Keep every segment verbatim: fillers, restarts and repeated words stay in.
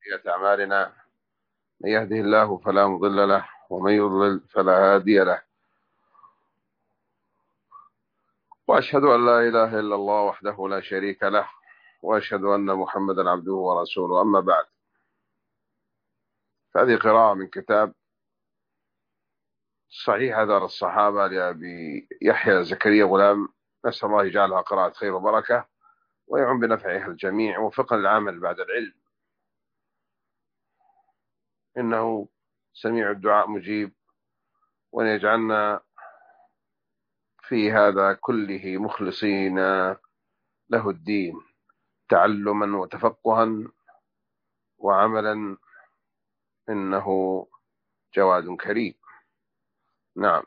وسيئات أعمالنا. من يهده الله فلا مضل له ومن يضلل فلا هادي له، وأشهد أن لا إله إلا الله وحده لا شريك له، وأشهد أن محمدا عبده ورسوله. أما بعد، فهذه قراءة من كتاب صحيح دار الصحابة لأبي يحيى زكريا غلام، نسأل الله يجعلها قراءة خير وبركة ويعم بنفعها الجميع وفقا العمل بعد العلم، إنه سميع الدعاء مجيب، وأن يجعلنا في هذا كله مخلصين له الدين، تعلما وتفقها وعملا، إنه جواد كريم. نعم.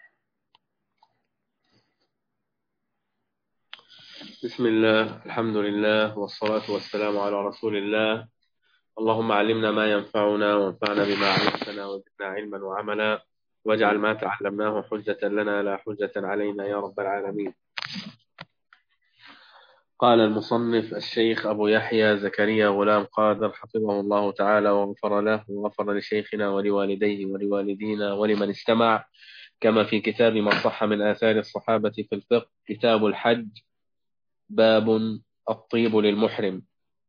بسم الله، الحمد لله، والصلاة والسلام على رسول الله. اللهم علمنا ما ينفعنا وانفعنا بما علمتنا وزدنا علما وعملا، واجعل ما تعلمناه حجة لنا لا حجة علينا يا رب العالمين. قال المصنف الشيخ أبو يحيى زكريا غلام قادر حفظه الله تعالى وغفر له وغفر لشيخنا ولوالديه ولوالدينا ولمن استمع، كما في كتاب ما صح من آثار الصحابة في الفقه، كتاب الحج، باب الطيب للمحرم.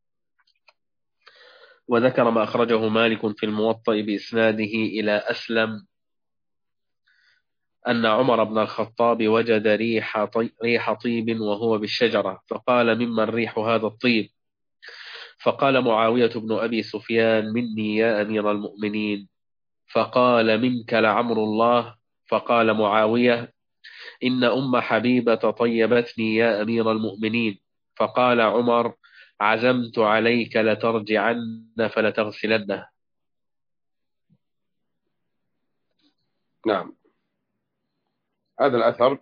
وذكر ما أخرجه مالك في الموطأ بإسناده إلى أسلم أن عمر بن الخطاب وجد ريح طي... ريح طيب وهو بالشجرة، فقال: ممن ريح هذا الطيب؟ فقال معاوية بن أبي سفيان: مني يا أمير المؤمنين. فقال: منك لعمر الله. فقال معاوية: إن أم حبيبة طيبتني يا أمير المؤمنين. فقال عمر: عزمت عليك لترجعن فلتغسلنه. نعم. هذا الأثر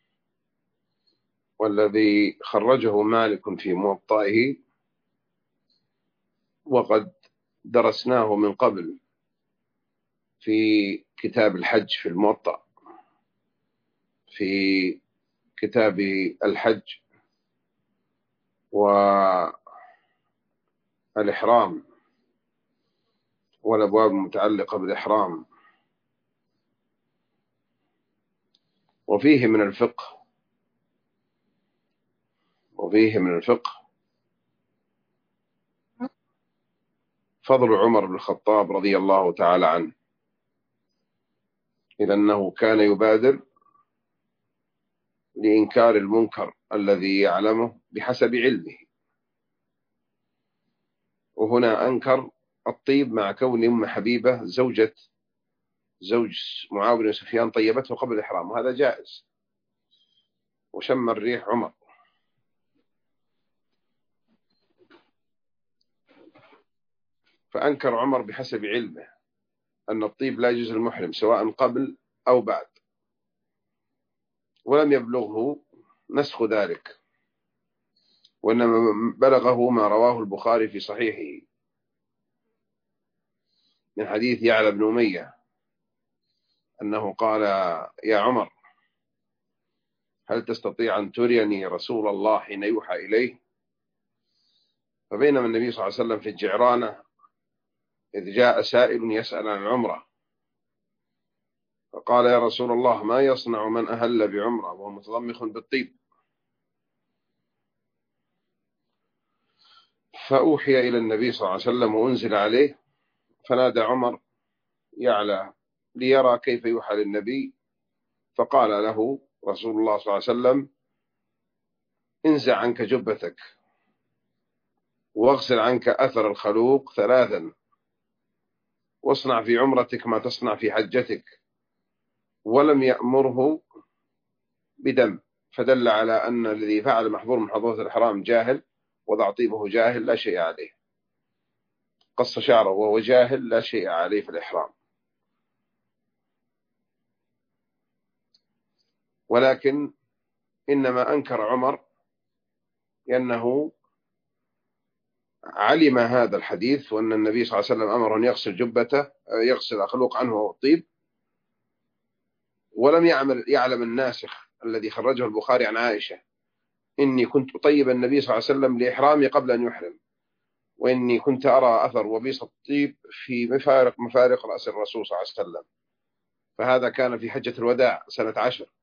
والذي خرجه مالك في موطئه، وقد درسناه من قبل في كتاب الحج في الموطأ، في كتاب الحج والإحرام والأبواب المتعلقة بالإحرام، وفيه من الفقه وفيه من الفقه فضل عمر بن الخطاب رضي الله تعالى عنه، إذ أنه كان يبادر لإنكار المنكر الذي يعلمه بحسب علمه. وهنا أنكر الطيب مع كون أم حبيبة زوجة زوج معاوية بن سفيان طيبته قبل الإحرام، وهذا جائز، وشم الريح عمر. فأنكر عمر بحسب علمه أن الطيب لا يجوز للمحرم سواء قبل أو بعد، ولم يبلغه نسخ ذلك، وإنما بلغه ما رواه البخاري في صحيحه من حديث يعلى بن أمية أنه قال: يا عمر، هل تستطيع أن تريني رسول الله حين يوحى إليه؟ فبينما النبي صلى الله عليه وسلم في الجعرانة إذ جاء سائل يسأل عن العمرة، فقال: يا رسول الله، ما يصنع من أهل بعمرة وهو متضمخ بالطيب؟ فأوحي إلى النبي صلى الله عليه وسلم وأنزل عليه، فنادى عمر يعلى ليرى كيف يوحى للنبي، فقال له رسول الله صلى الله عليه وسلم: انزع عنك جبتك واغسل عنك أثر الخلوق ثلاثا، واصنع في عمرتك ما تصنع في حجتك. ولم يأمره بدم، فدل على أن الذي فعل محظور من محظورات الإحرام جاهل، وضع طيبه جاهل لا شيء عليه، قص شعره وهو جاهل لا شيء عليه في الإحرام. ولكن إنما أنكر عمر لأنه علم هذا الحديث، وأن النبي صلى الله عليه وسلم أمر أن يغسل جبته، يغسل أخلوق عنه وهو الطيب، ولم يعمل يعلم الناسخ الذي خرجه البخاري عن عائشة: إني كنت أطيب النبي صلى الله عليه وسلم لإحرامي قبل أن يحرم. وإني كنت أرى أثر وبيص الطيب في مفارق مفارق رأس الرسول صلى الله عليه وسلم. فهذا كان في حجة الوداع سنة عشر.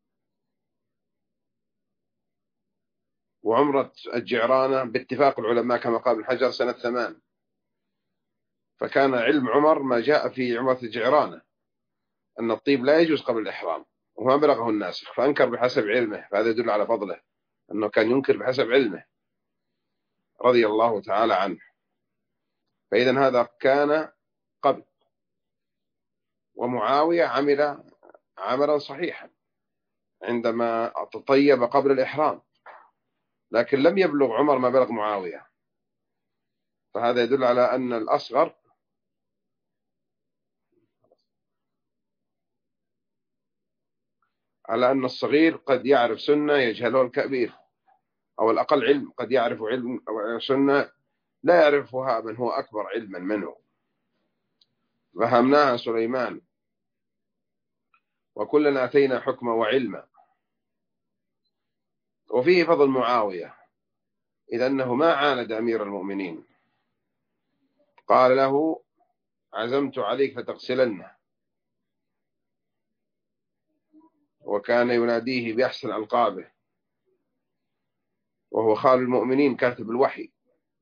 وعمرة الجعرانة باتفاق العلماء كما قال ابن حجر سنة ثمان. فكان علم عمر ما جاء في عمرة الجعرانة أن الطيب لا يجوز قبل الإحرام، وما بلغه الناسخ فأنكر بحسب علمه، فهذا يدل على فضله أنه كان ينكر بحسب علمه رضي الله تعالى عنه. فإذا هذا كان قبل. ومعاوية عمل عملا صحيحا عندما تطيب قبل الإحرام، لكن لم يبلغ عمر ما بلغ معاوية. فهذا يدل على أن الأصغر على أن الصغير قد يعرف سنة يجهله الكبير، أو الأقل علم قد يعرف علم أو سنة لا يعرفها من هو أكبر علما منه. فهمناها سليمان وكلنا أتينا حكما وعلما. وفيه فضل معاوية، إذ أنه ما عاند أمير المؤمنين، قال له عزمت عليك فتغسلنه، وكان يناديه بأحسن ألقابه، وهو خال المؤمنين كاتب الوحي.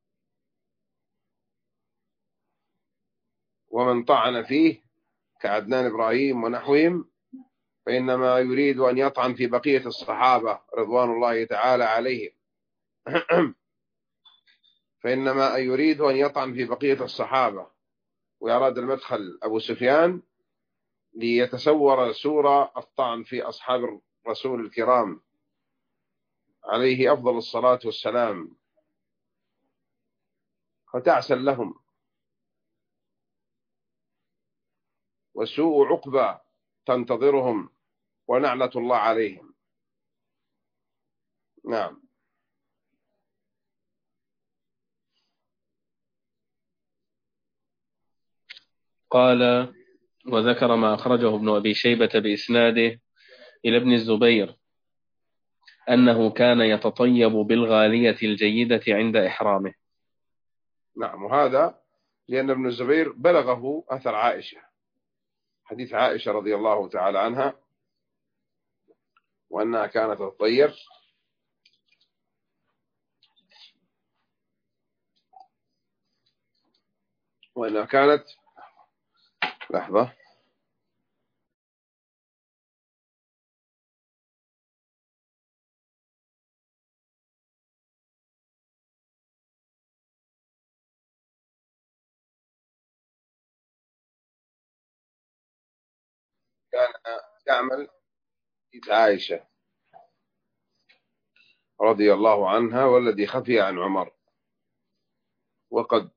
ومن طعن فيه كعدنان إبراهيم ونحوهم فإنما يريد أن يطعن في بقية الصحابة رضوان الله تعالى عليهم فإنما يريد أن يطعن في بقية الصحابة، ويراد المدخل أبو سفيان ليتسور سورة الطعن في أصحاب الرسول الكرام عليه أفضل الصلاة والسلام، فتعسل لهم وسوء عقبى تنتظرهم ونعلة الله عليهم. نعم. قال وذكر ما أخرجه ابن أبي شيبة بإسناده إلى ابن الزبير أنه كان يتطيب بالغالية الجيدة عند إحرامه. نعم. وهذا لأن ابن الزبير بلغه أثر عائشة، حديث عائشة رضي الله تعالى عنها، وأنها كانت تطيب وأنها كانت لحظة كان يعمل حديث عائشة رضي الله عنها والذي خفي عن عمر. وقد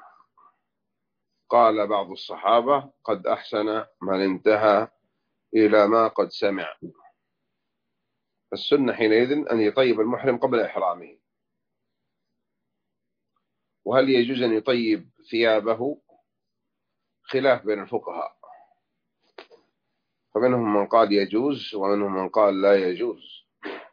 قال بعض الصحابة قد أحسن من انتهى إلى ما قد سمع. السنة حينئذ أن يطيب المحرم قبل إحرامه. وهل يجوز أن يطيب ثيابه؟ خلاف بين الفقهاء، فمنهم من قال يجوز ومنهم من قال لا يجوز.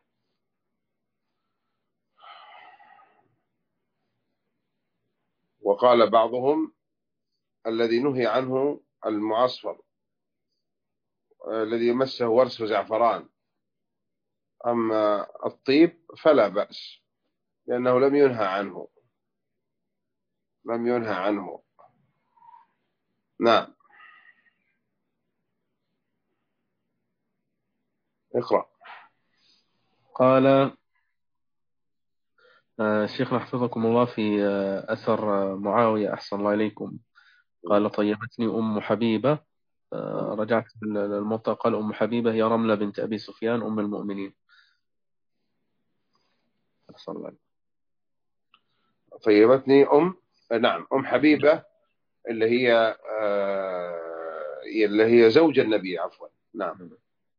وقال بعضهم الذي نهي عنه المعصفر الذي يمسه ورس وزعفران، أما الطيب فلا بأس لأنه لم ينهى عنه لم ينهى عنه. نعم. اقرأ. قال شيخنا حفظكم الله في أثر معاوية أحسن الله إليكم، قال طيبتني أم حبيبة. رجعت الموطأ قال أم حبيبة هي رملة بنت أبي سفيان أم المؤمنين. أحسن الله. طيبتني أم نعم أم حبيبة اللي هي آه اللي هي زوج النبي عفوا. نعم.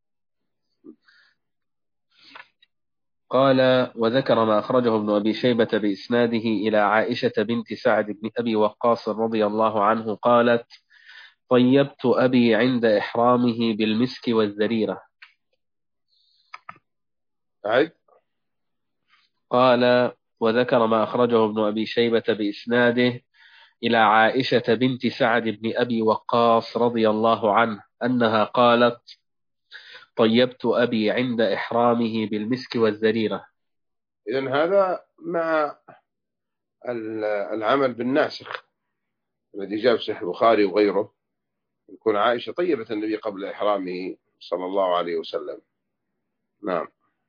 قال وذكر ما أخرجه ابن أبي شيبة بإسناده إلى عائشة بنت سعد بن أبي وقاص رضي الله عنه قالت طيبت أبي عند إحرامه بالمسك والزريرة. أعد. قال وذكر ما أخرجه ابن أبي شيبة بإسناده إلى عائشة بنت سعد بن أبي وقاص رضي الله عنه أنها قالت: طيبت أبي عند إحرامه بالمسك والزريرة. إذن هذا مع العمل بالناسخ الذي جاء في صحيح البخاري وغيره، يكون عائشة طيبة النبي قبل إحرامه صلى الله عليه وسلم. نعم.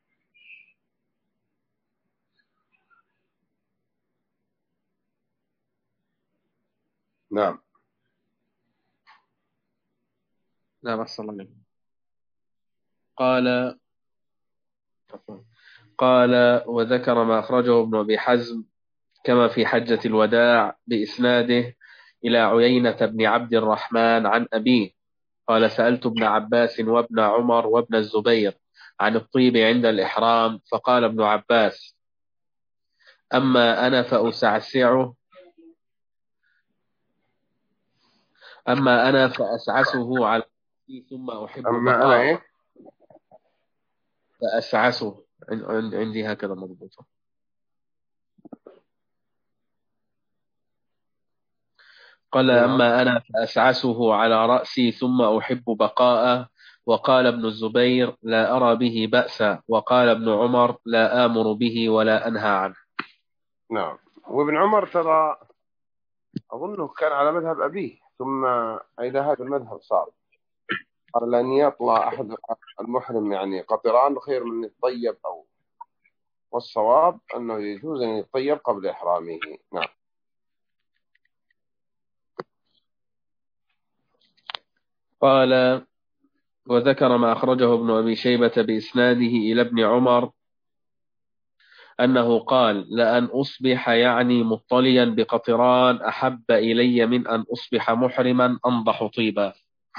نعم. لا بس الله قال قال وذكر ما أخرجه ابن أبي حزم كما في حجة الوداع بإسناده إلى عيينة بن عبد الرحمن عن أبيه قال: سألت ابن عباس وابن عمر وابن الزبير عن الطيب عند الإحرام، فقال ابن عباس: أما أنا فأسعسعه أما أنا فأسعسه على ثم أحب أما أنا بقاء. إيه؟ فأسعسه عندي هكذا مضبوطة. قال: نعم. أما أنا فأسعسه على رأسي ثم أحب بقاءه. وقال ابن الزبير: لا أرى به بأسا. وقال ابن عمر: لا آمر به ولا أنهى عنه. نعم. وابن عمر ترى أظنه كان على مذهب أبيه، ثم إلى هذا المذهب صار، قال لأن يطلع أحد المحرم يعني قطران خير من يتطيب، أو والصواب أنه يجوز أن يتطيب قبل إحرامه. نعم. قال: وذكر ما أخرجه ابن أبي شيبة بإسناده إلى ابن عمر أنه قال: لأن أصبح يعني مطليا بقطران أحب إلي من أن أصبح محرما أنضح طيبا.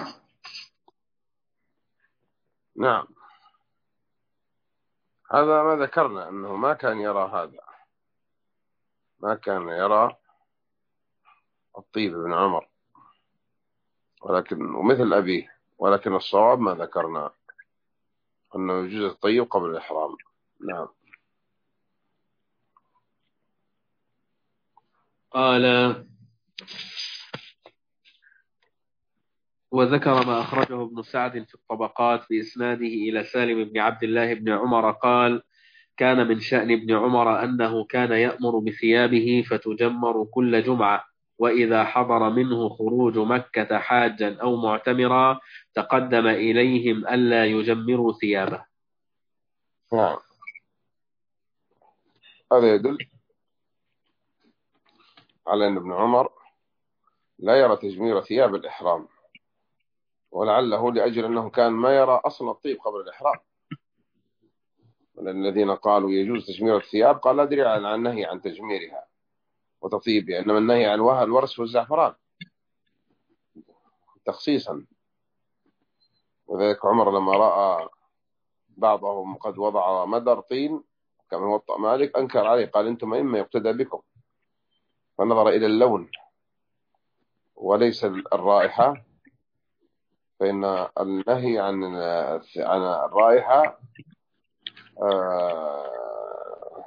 نعم. هذا ما ذكرنا أنه ما كان يرى هذا، ما كان يرى الطيب ابن عمر، ولكن ومثل أبيه، ولكن الصواب ما ذكرنا أنه يجوز الطيب قبل الإحرام. نعم. قال: وذكر ما أخرجه ابن سعد في الطبقات بإسناده إلى سالم بن عبد الله بن عمر قال: كان من شأن ابن عمر أنه كان يأمر بثيابه فتجمر كل جمعة، وإذا حضر منه خروج مكة حاجا أو معتمرا تقدم إليهم ألا يجمروا ثيابه. نعم. هذا يدل على أن ابن عمر لا يرى تجمير ثياب الإحرام، ولعله لأجل أنه كان ما يرى أصل الطيب قبل الإحرام. الذين قالوا يجوز تجمير الثياب قال لا أدري عن النهي عن تجميرها وتطيبها، إنما النهي عن وها الورس والزعفران تخصيصا. وذلك عمر لما رأى بعضهم قد وضع مدر طين كما وطأ مالك أنكر عليه، قال أنتم إما يقتدى بكم، فنظر إلى اللون وليس الرائحة، فإن النهي عن عن الرائحة آه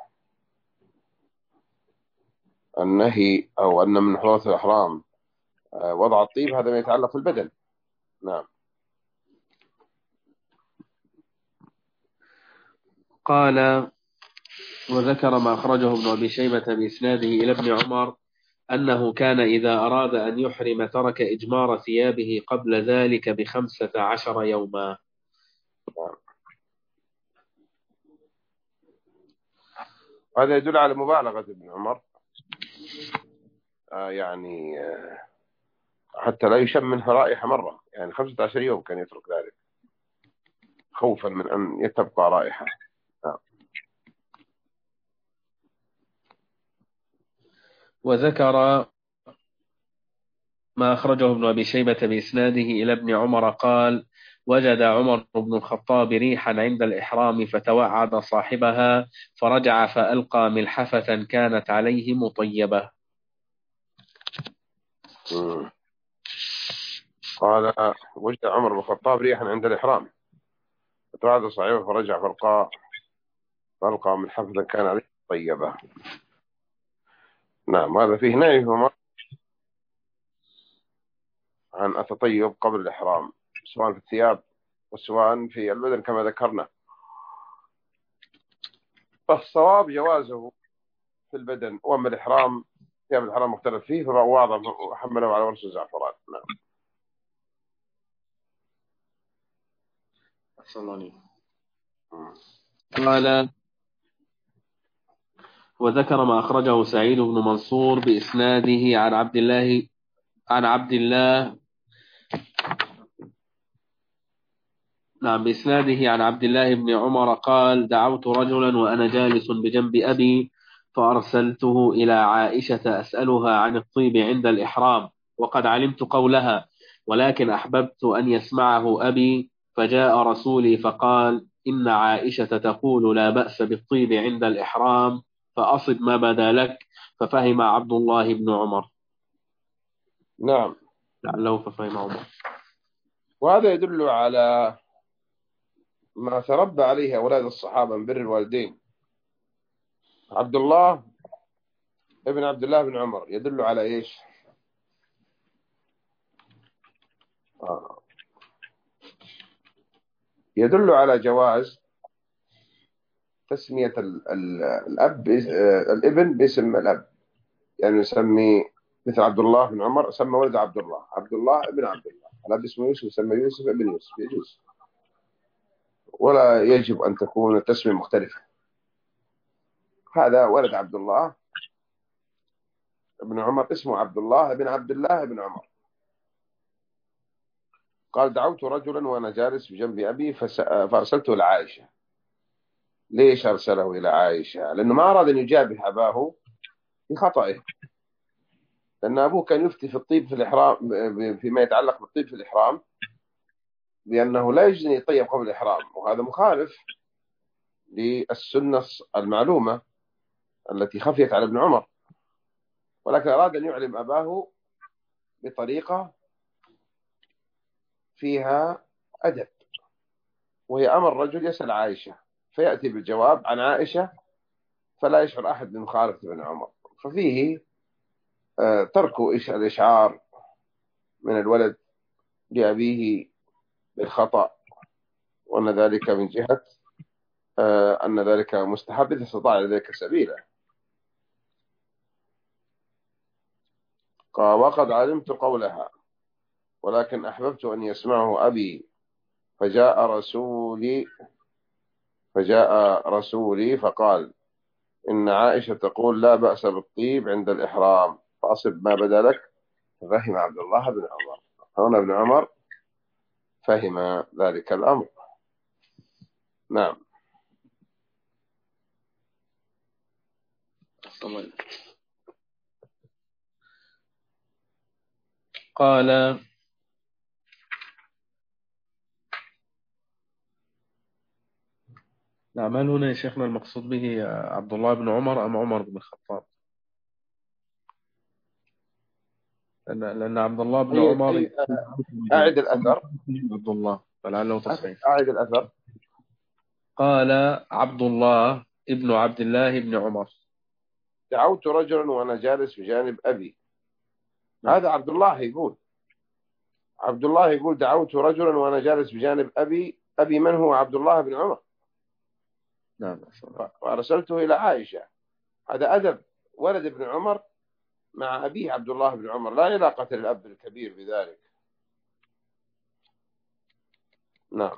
النهي أو أن من حظوظ الإحرام آه وضع الطيب، هذا ما يتعلق بالبدن. نعم. قال: وذكر ما أخرجه ابن أبي شيبة بإسناده إلى ابن عمر أنه كان إذا أراد أن يحرم ترك إجمار ثيابه قبل ذلك بخمسة عشر يوما. هذا يدل على مبالغة ابن عمر، آه يعني آه حتى لا يشم منها رائحة مرة، يعني خمسة عشر يوم كان يترك ذلك خوفا من أن تبقى رائحة. نعم. وذكر ما أخرجه ابن أبي شيبة بإسناده إلى ابن عمر قال: وجد عمر بن الخطاب ريحا عند الإحرام فتوعد صاحبها فرجع فألقى ملحفة كانت عليه مطيبة. مم. قال: وجد عمر بن الخطاب ريحا عند الإحرام فتوعد صاحبه فرجع فألقى فألقى ملحفة كان عليه طيبة. نعم، هذا فيه نهي عن التطيب قبل الإحرام، سواء في الثياب وسواء في البدن كما ذكرنا. فالصواب جوازه في البدن، وأما الإحرام ثياب الإحرام مختلف فيه، فهو واضح وحمله على ورش الزعفران. نعم. قال: وذكر ما أخرجه سعيد بن منصور بإسناده عن عبد الله عن عبد الله نعم بإسناده عن عبد الله بن عمر قال: دعوت رجلا وأنا جالس بجنب أبي فأرسلته إلى عائشة أسألها عن الطيب عند الإحرام، وقد علمت قولها، ولكن أحببت أن يسمعه أبي، فجاء رسولي فقال: إن عائشة تقول لا بأس بالطيب عند الإحرام، فأصب ما بدا لك. ففهم عبد الله بن عمر. نعم. لعله ففهم عمر. وهذا يدل على ما تربى عليه أولاد الصحابة من بر الوالدين. عبد الله ابن عبد الله بن عمر يدل على إيش؟ آه. يدل على جواز تسمية ال ال الأب الابن باسم الأب، يعني يسمي مثل عبد الله بن عمر سمى ولد عبد الله عبد الله ابن عبد الله، الأب اسمه يوسف يسمى يوسف ابن يوسف، يجوز، ولا يجب أن تكون التسمية مختلفة. هذا ولد عبد الله ابن عمر اسمه عبد الله ابن عبد الله ابن عمر. قال: دعوت رجلا وأنا جالس بجنب أبي فأرسلته لعائشة. ليش أرسله إلى عائشة؟ لأنه ما أراد أن يجابه أباه بخطئه، لأن أبوه كان يفتي في الطيب في الإحرام، فيما يتعلق بالطيب في الإحرام، بأنه لا يجوز أن يطيب قبل الإحرام، وهذا مخالف للسنة المعلومة التي خفيت على ابن عمر، ولكن أراد أن يعلم أباه بطريقة فيها أدب، وهي أمر الرجل يسأل عائشة فيأتي بالجواب عن عائشة، فلا يشعر أحد بمخالفة ابن عمر. ففيه ترك الإشعار من الولد لأبيه بالخطأ، وأن ذلك من جهة أن ذلك مستحب إذا استطاع ذلك سبيلا. قال: وقد علمت قولها، ولكن أحببت أن يسمعه أبي، فجاء رسولي فجاء رسولي فقال: إن عائشة تقول لا بأس بالطيب عند الإحرام، فأصب ما بدا لك. ففهم عبد الله بن عمر. هنا ابن عمر فهم ذلك الأمر. نعم. قال: نعم. هل هنا يا شيخنا المقصود به عبد الله بن عمر أم عمر بن الخطاب؟ لأن لأن عبد الله بن أي عمر أي أعد الأثر. عبد الله فلعله تصحيح. أعد الأثر. قال عبد الله ابن عبد الله بن عمر: دعوت رجلا وأنا جالس بجانب أبي. نعم. هذا عبد الله يقول عبد الله يقول دعوت رجلا وأنا جالس بجانب أبي. أبي من هو؟ عبد الله بن عمر. نعم. وأرسلته إلى عائشة. هذا أدب ولد ابن عمر مع أبيه عبد الله بن عمر، لا علاقة للأب الكبير بذلك. نعم.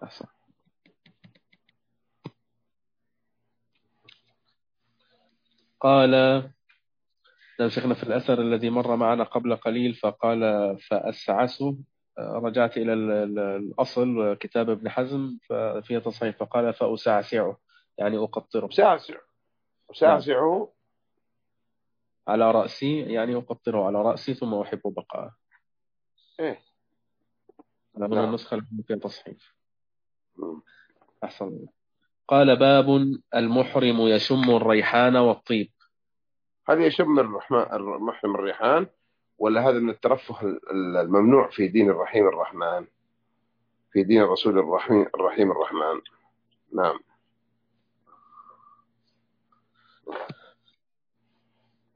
قال: نعم شيخنا، في الأثر الذي مر معنا قبل قليل فقال فأسعسه، رجعت إلى الأصل كتاب ابن حزم ففيه تصحيح فقال فأسعسعه، يعني أقطره. أسعسع أسعسعه نعم. على رأسي، يعني أقطره على رأسي ثم أحب بقاءه. إيه. هنا نعم. النسخة التي فيها تصحيح. أحسن. قال: باب المحرم يشم الريحان والطيب. هذا يشم المحرم الريحان، ولا هذا من الترفه الممنوع في دين الرحيم الرحمن، في دين الرسول الرحيم الرحيم الرحمن؟ نعم.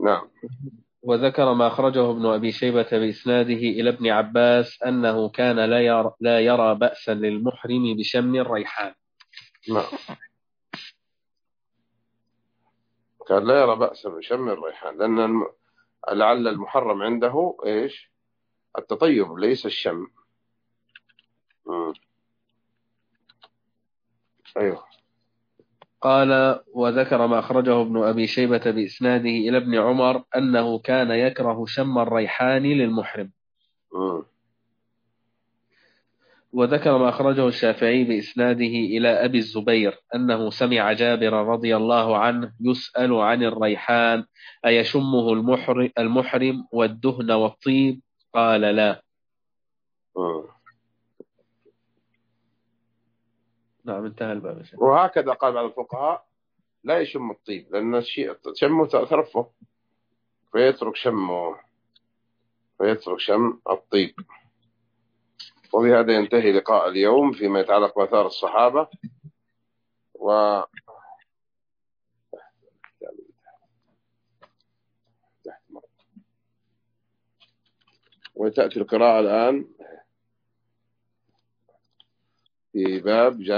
نعم. وذكر ما أخرجه ابن أبي شيبة بإسناده إلى ابن عباس أنه كان لا يرى, لا يرى بأسا للمحرم بشم الريحان. نعم. كان لا يرى بأسا بشم الريحان، لأن الم... لعل المحرم عنده إيش؟ التطيب ليس الشم. مم. أيوه. قال وذكر ما أخرجه ابن أبي شيبة بإسناده إلى ابن عمر أنه كان يكره شم الريحان للمحرم. مم. وذكر ما أخرجه الشافعي بإسناده إلى أبي الزبير أنه سمع جابر رضي الله عنه يسأل عن الريحان أيشمه المحرم والدهن والطيب؟ قال لا. مم. نعم، انتهى الباب. وهكذا قال بعض الفقهاء لا يشم الطيب، لأن الشيء شمه ترفه، فيترك شمه فيترك شم الطيب. وبهذا ينتهي لقاء اليوم فيما يتعلق بآثار الصحابة. و وتأتي القراءة الآن في باب